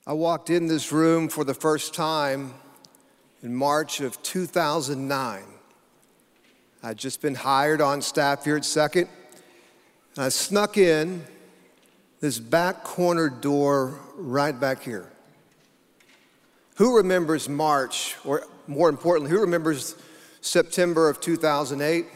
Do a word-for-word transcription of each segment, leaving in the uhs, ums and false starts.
I walked in this room for the first time in March of two thousand nine. I'd just been hired on staff here at Second, and I snuck in this back corner door right back here. Who remembers March, or more importantly, who remembers September of two thousand eight?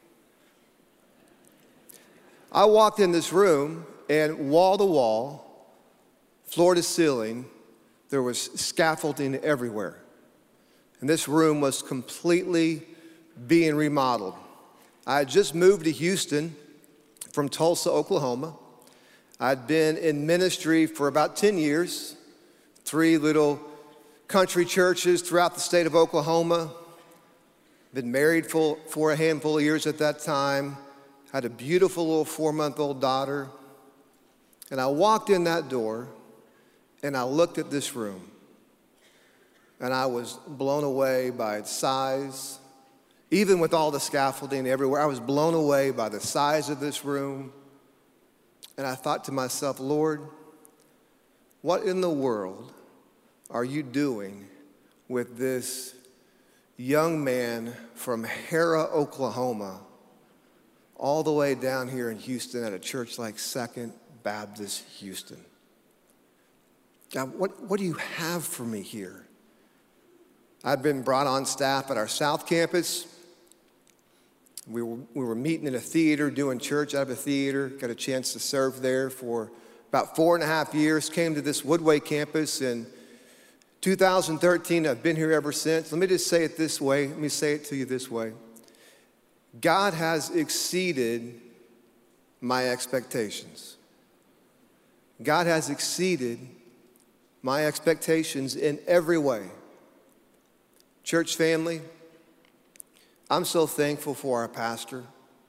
I walked in this room, and wall to wall, floor to ceiling, there was scaffolding everywhere. And this room was completely being remodeled. I had just moved to Houston from Tulsa, Oklahoma. I'd been in ministry for about ten years, three little country churches throughout the state of Oklahoma. Been married for, for a handful of years at that time. Had a beautiful little four-month-old daughter. And I walked in that door, and I looked at this room, and I was blown away by its size. Even with all the scaffolding everywhere, I was blown away by the size of this room. And I thought to myself, Lord, what in the world are you doing with this young man from Hera, Oklahoma, all the way down here in Houston at a church like Second Baptist Houston? God, what, what do you have for me here? I'd been brought on staff at our South Campus. We were, we were meeting in a theater, doing church out of a theater. Got a chance to serve there for about four and a half years. Came to this Woodway campus in two thousand thirteen. I've been here ever since. Let me just say it this way. Let me say it to you this way. God has exceeded my expectations. God has exceeded my expectations in every way. Church family, I'm so thankful for our pastor.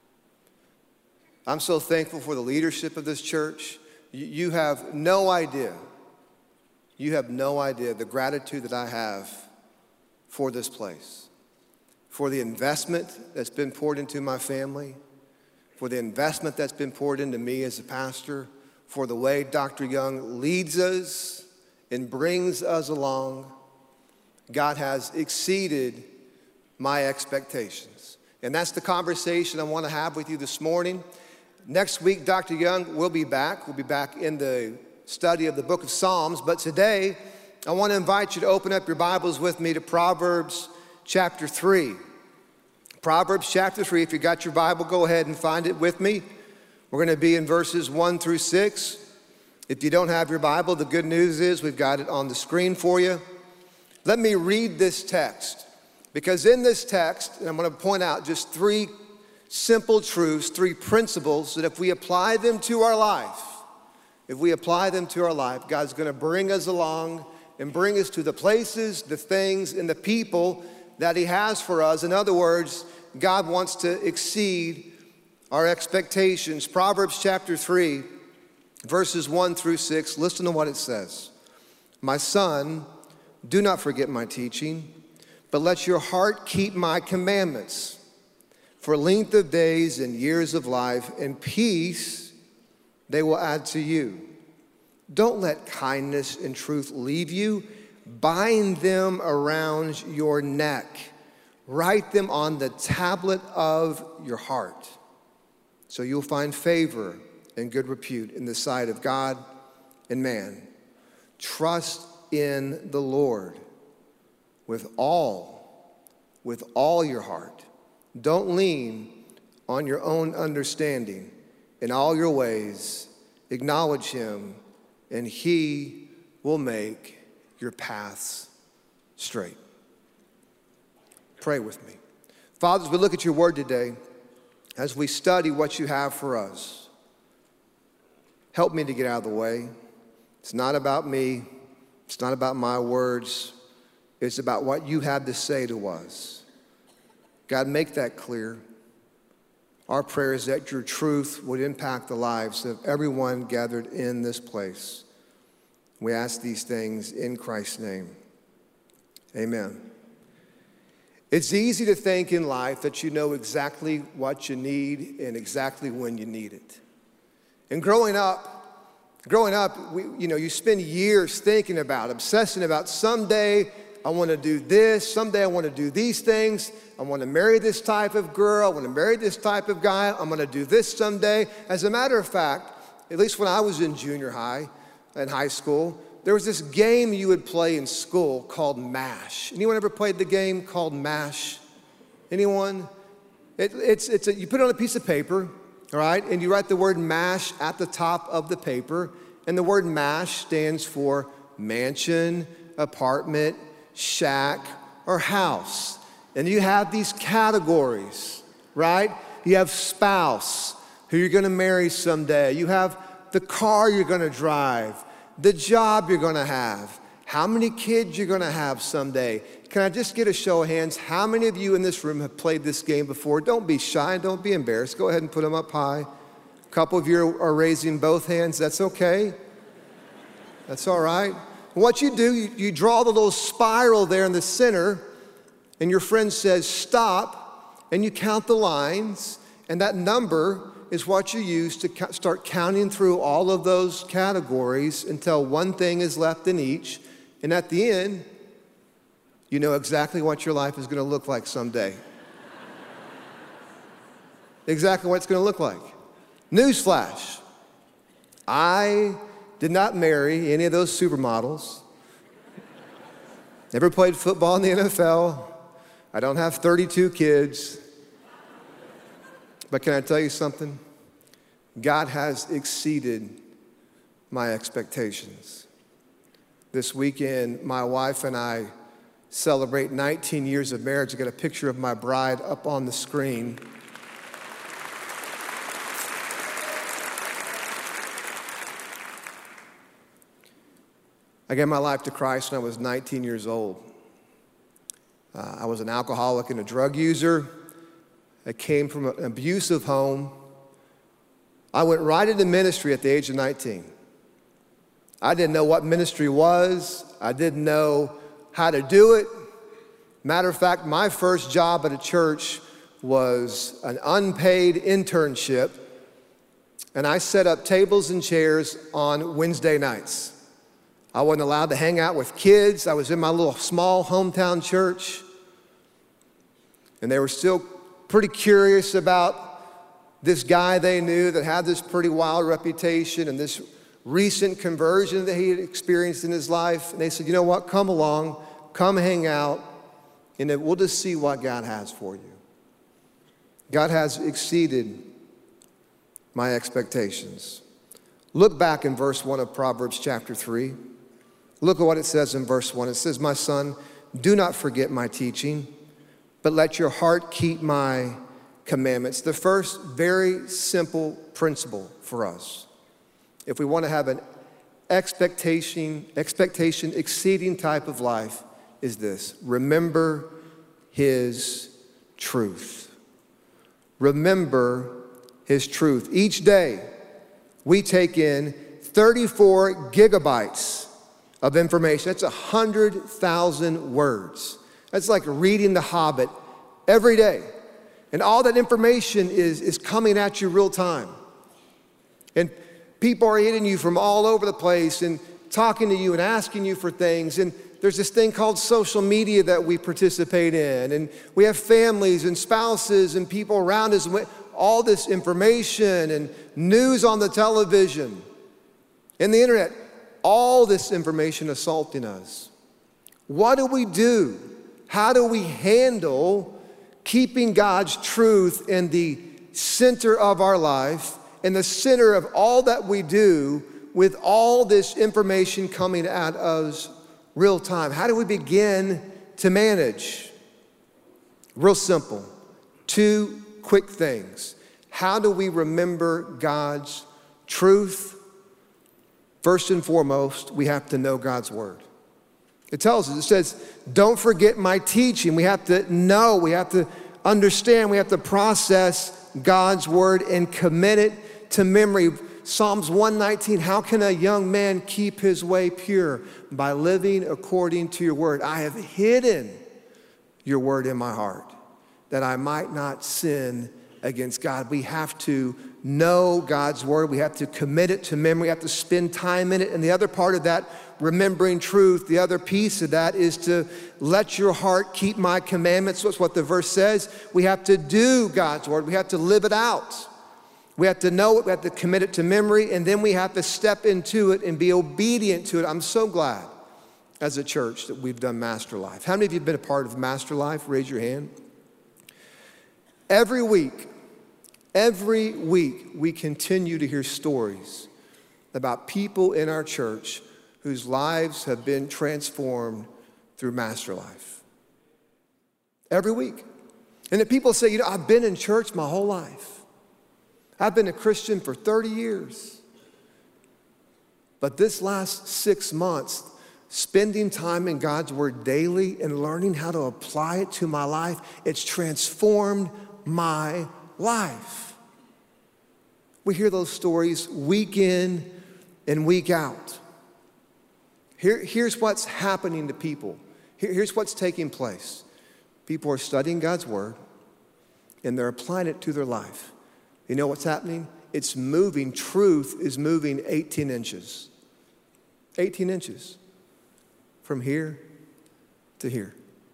I'm so thankful for the leadership of this church. You have no idea, you have no idea the gratitude that I have for this place, for the investment that's been poured into my family, for the investment that's been poured into me as a pastor, for the way Doctor Young leads us and brings us along. God has exceeded my expectations. And that's the conversation I want to have with you this morning. Next week, Doctor Young will be back. We'll be back in the study of the book of Psalms. But today, I want to invite you to open up your Bibles with me to Proverbs chapter three. Proverbs chapter three. If you got your Bible, go ahead and find it with me. We're going to be in verses one through six. If you don't have your Bible, the good news is we've got it on the screen for you. Let me read this text, because in this text, and I'm going to point out just three simple truths, three principles that if we apply them to our life, if we apply them to our life, God's going to bring us along and bring us to the places, the things, and the people that He has for us. In other words, God wants to exceed our expectations. Proverbs chapter three, verses one through six, listen to what it says. My son, do not forget my teaching, but let your heart keep my commandments. For length of days and years of life and peace they will add to you. Don't let kindness and truth leave you. Bind them around your neck. Write them on the tablet of your heart, so you'll find favor and good repute in the sight of God and man. Trust in the Lord with all, with all your heart. Don't lean on your own understanding. In all your ways, acknowledge Him, and He will make your paths straight. Pray with me. Father, as we look at your word today, as we study what you have for us, help me to get out of the way. It's not about me. It's not about my words. It's about what you have to say to us. God, make that clear. Our prayer is that your truth would impact the lives of everyone gathered in this place. We ask these things in Christ's name. Amen. It's easy to think in life that you know exactly what you need and exactly when you need it. And growing up, Growing up, we, you know, you spend years thinking about, obsessing about someday I want to do this, someday I want to do these things, I want to marry this type of girl, I want to marry this type of guy, I'm going to do this someday. As a matter of fact, at least when I was in junior high and high school, there was this game you would play in school called MASH. Anyone ever played the game called MASH? Anyone? It, it's, it's a, you put it on a piece of paper, all right, and you write the word MASH at the top of the paper, and the word MASH stands for mansion, apartment, shack, or house. And you have these categories, right? You have spouse, who you're gonna marry someday. You have the car you're gonna drive, the job you're gonna have, how many kids you're gonna have someday. Can I just get a show of hands? How many of you in this room have played this game before? Don't be shy, don't be embarrassed. Go ahead and put them up high. A couple of you are raising both hands. That's okay. That's all right. What you do, you, you draw the little spiral there in the center, and your friend says, stop, and you count the lines, and that number is what you use to ca- start counting through all of those categories until one thing is left in each, and at the end, you know exactly what your life is going to look like someday. Exactly what it's going to look like. Newsflash. I did not marry any of those supermodels. Never played football in the N F L. I don't have thirty-two kids. But can I tell you something? God has exceeded my expectations. This weekend, my wife and I celebrate nineteen years of marriage. I got a picture of my bride up on the screen. I gave my life to Christ when I was nineteen years old. Uh, I was an alcoholic and a drug user. I came from an abusive home. I went right into ministry at the age of nineteen. I didn't know what ministry was. I didn't know how to do it. Matter of fact, my first job at a church was an unpaid internship, and I set up tables and chairs on Wednesday nights. I wasn't allowed to hang out with kids. I was in my little small hometown church, and they were still pretty curious about this guy they knew that had this pretty wild reputation and this recent conversion that he had experienced in his life. And they said, you know what, come along, come hang out, and then we'll just see what God has for you. God has exceeded my expectations. Look back in verse one of Proverbs chapter three. Look at what it says in verse one. It says, my son, do not forget my teaching, but let your heart keep my commandments. The first very simple principle for us, if we want to have an expectation, expectation exceeding type of life, is this: remember his truth. Remember his truth. Each day, we take in thirty-four gigabytes of information. That's one hundred thousand words. That's like reading The Hobbit every day. And all that information is, is coming at you real time. And people are hitting you from all over the place and talking to you and asking you for things. And there's this thing called social media that we participate in. And we have families and spouses and people around us. All this information and news on the television and the internet. All this information assaulting us. What do we do? How do we handle keeping God's truth in the center of our life, in the center of all that we do, with all this information coming at us real time? How do we begin to manage? Real simple. Two quick things. How do we remember God's truth? First and foremost, we have to know God's word. It tells us, it says, don't forget my teaching. We have to know, we have to understand, we have to process God's word and commit it to memory. Psalms one nineteen, how can a young man keep his way pure? By living according to your word. I have hidden your word in my heart that I might not sin against God. We have to know God's word. We have to commit it to memory. We have to spend time in it. And the other part of that, remembering truth, the other piece of that is to let your heart keep my commandments. That's what the verse says. We have to do God's word. We have to live it out. We have to know it. We have to commit it to memory. And then we have to step into it and be obedient to it. I'm so glad as a church that we've done Master Life. How many of you have been a part of Master Life? Raise your hand. Every week, every week, we continue to hear stories about people in our church whose lives have been transformed through Master Life. Every week. And that people say, you know, I've been in church my whole life. I've been a Christian for thirty years. But this last six months, spending time in God's word daily and learning how to apply it to my life, it's transformed my life. We hear those stories week in and week out. Here, here's what's happening to people. Here, here's what's taking place. People are studying God's word and they're applying it to their life. You know what's happening? It's moving. Truth is moving eighteen inches. eighteen inches. From here to here.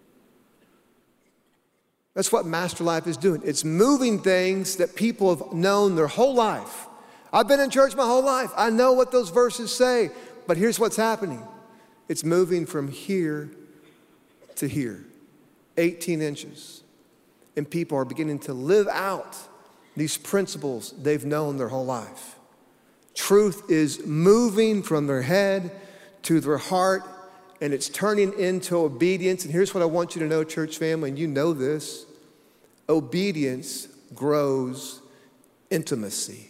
That's what Master Life is doing. It's moving things that people have known their whole life. I've been in church my whole life. I know what those verses say, but here's what's happening. It's moving from here to here, eighteen inches. And people are beginning to live out these principles they've known their whole life. Truth is moving from their head to their heart, and it's turning into obedience. And here's what I want you to know, church family, and you know this. Obedience grows intimacy.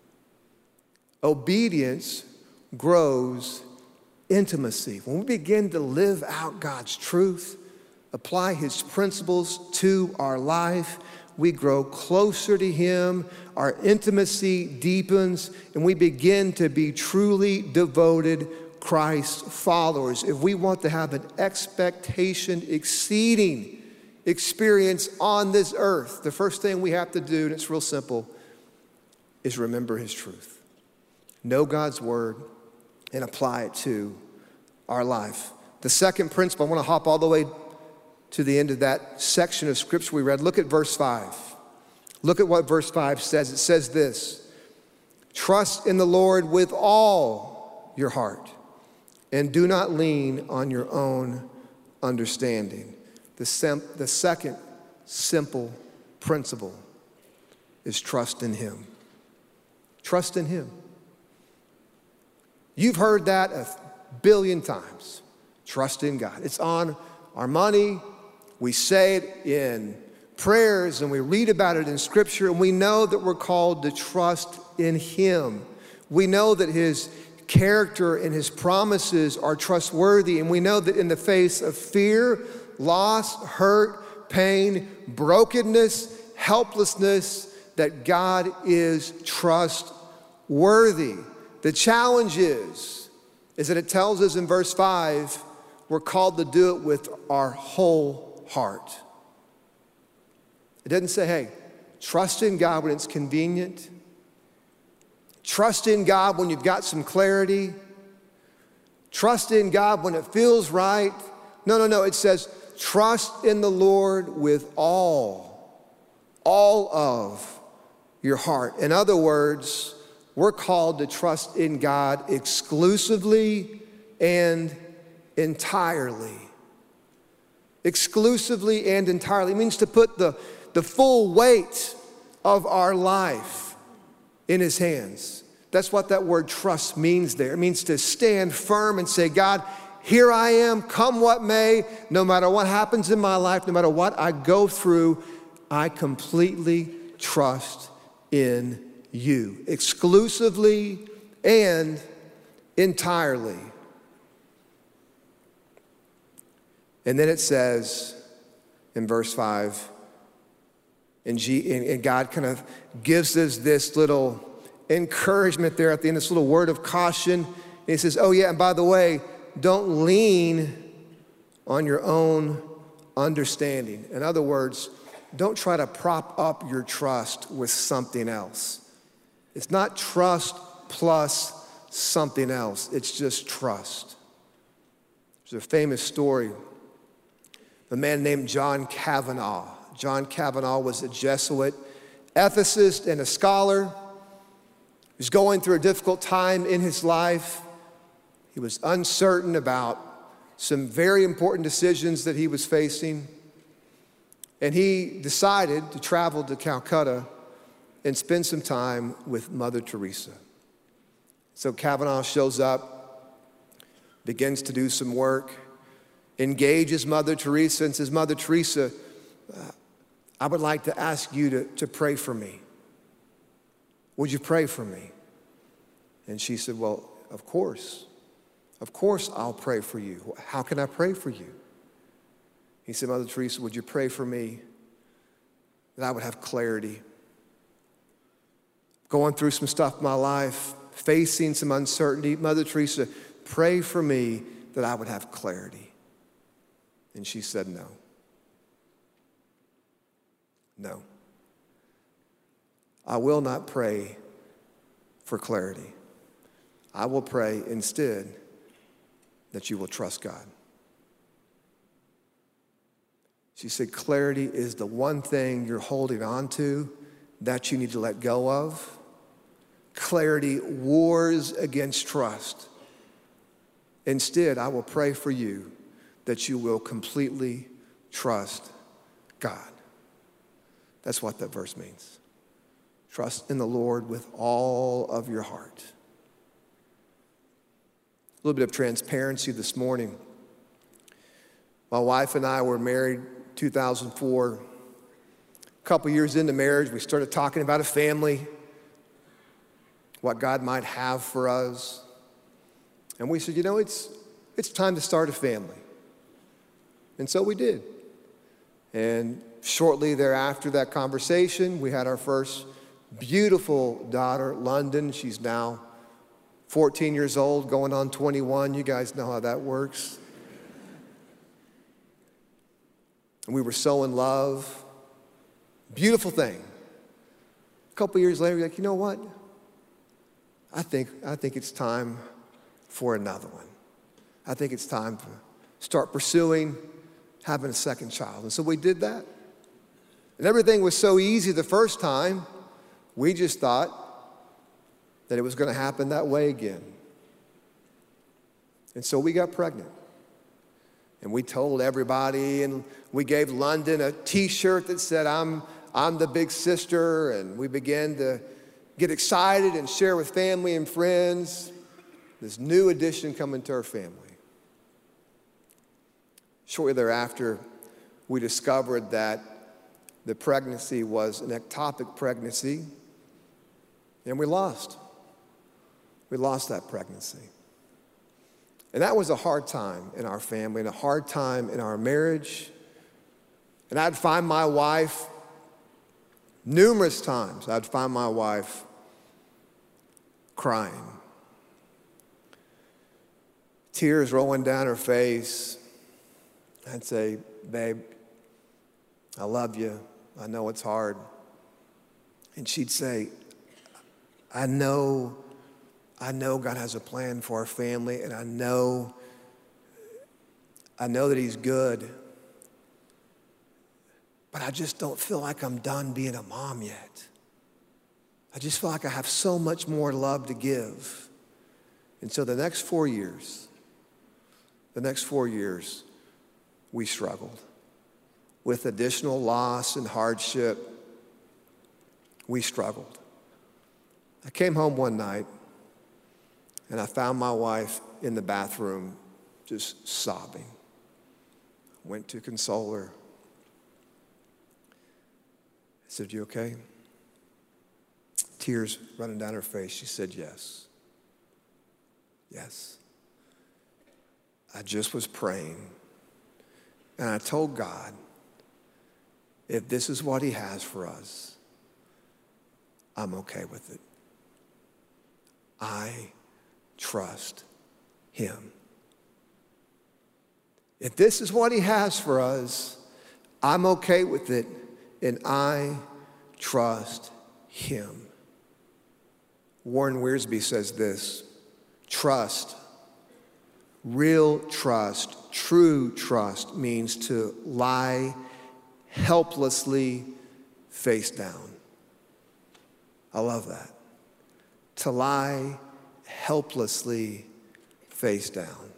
Obedience grows intimacy. When we begin to live out God's truth, apply his principles to our life, we grow closer to him, our intimacy deepens, and we begin to be truly devoted Christ followers. If we want to have an expectation exceeding experience on this earth, the first thing we have to do, and it's real simple, is remember his truth. Know God's word and apply it to our life. The second principle, I want to hop all the way to the end of that section of scripture we read. Look at verse five. Look at what verse five says. It says this: trust in the Lord with all your heart and do not lean on your own understanding. The, sem- the second simple principle is trust in him. Trust in him. You've heard that a billion times. Trust in God. It's on our money. We say it in prayers and we read about it in scripture, and we know that we're called to trust in him. We know that his character and his promises are trustworthy, and we know that in the face of fear, loss, hurt, pain, brokenness, helplessness, that God is trustworthy. The challenge is, is that it tells us in verse five, we're called to do it with our whole heart. It doesn't say, hey, trust in God when it's convenient. Trust in God when you've got some clarity. Trust in God when it feels right. No, no, no. It says, trust in the Lord with all, all of your heart. In other words, we're called to trust in God exclusively and entirely. Exclusively and entirely. It means to put the, the full weight of our life in his hands. That's what that word trust means there. It means to stand firm and say, God, here I am, come what may, no matter what happens in my life, no matter what I go through, I completely trust in you, exclusively and entirely. And then it says in verse five, and, G, and God kind of gives us this little encouragement there at the end, this little word of caution. And he says, oh yeah, and by the way, don't lean on your own understanding. In other words, don't try to prop up your trust with something else. It's not trust plus something else. It's just trust. There's a famous story of a man named John Kavanaugh. John Kavanaugh was a Jesuit ethicist and a scholar. He was going through a difficult time in his life. He was uncertain about some very important decisions that he was facing. And he decided to travel to Calcutta and spend some time with Mother Teresa. So Kavanaugh shows up, begins to do some work, engages Mother Teresa and says, Mother Teresa, uh, I would like to ask you to, to pray for me. Would you pray for me? And she said, well, of course. Of course I'll pray for you. How can I pray for you? He said, Mother Teresa, would you pray for me that I would have clarity? Going through some stuff in my life, facing some uncertainty. Mother Teresa, pray for me that I would have clarity. And she said, no. No. I will not pray for clarity. I will pray instead that you will trust God. She said, clarity is the one thing you're holding on to that you need to let go of. Clarity wars against trust. Instead, I will pray for you that you will completely trust God. That's what that verse means. Trust in the Lord with all of your heart. A little bit of transparency this morning. My wife and I were married two thousand four. A couple years into marriage, we started talking about a family, what God might have for us. And we said, you know, it's, it's time to start a family. And so we did. And shortly thereafter that conversation, we had our first beautiful daughter, London. She's now fourteen years old, going on twenty-one. You guys know how that works. And we were so in love. Beautiful thing. A couple years later, we're like, you know what? I think, I think it's time for another one. I think it's time to start pursuing having a second child. And so we did that. And everything was so easy the first time, we just thought that it was going to happen that way again. And so we got pregnant. And we told everybody, and we gave London a t-shirt that said, I'm, I'm the big sister, and we began to get excited and share with family and friends this new addition coming to our family. Shortly thereafter, we discovered that the pregnancy was an ectopic pregnancy, and we lost. We lost that pregnancy. And that was a hard time in our family and a hard time in our marriage. And I'd find my wife numerous times, I'd find my wife crying. Tears rolling down her face. I'd say, babe, I love you. I know it's hard. And she'd say, I know I know God has a plan for our family, and I know, I know that He's good, but I just don't feel like I'm done being a mom yet. I just feel like I have so much more love to give. And so the next four years, the next four years, we struggled with additional loss and hardship. We struggled. I came home one night, and I found my wife in the bathroom just sobbing. Went to console her. I said, you okay? Tears running down her face. She said, yes. Yes. I just was praying, and I told God, if this is what He has for us, I'm okay with it. I trust Him. If this is what He has for us, I'm okay with it, and I trust Him. Warren Wiersbe says this: trust, real trust, true trust means to lie helplessly face down. I love that. To lie helplessly face down.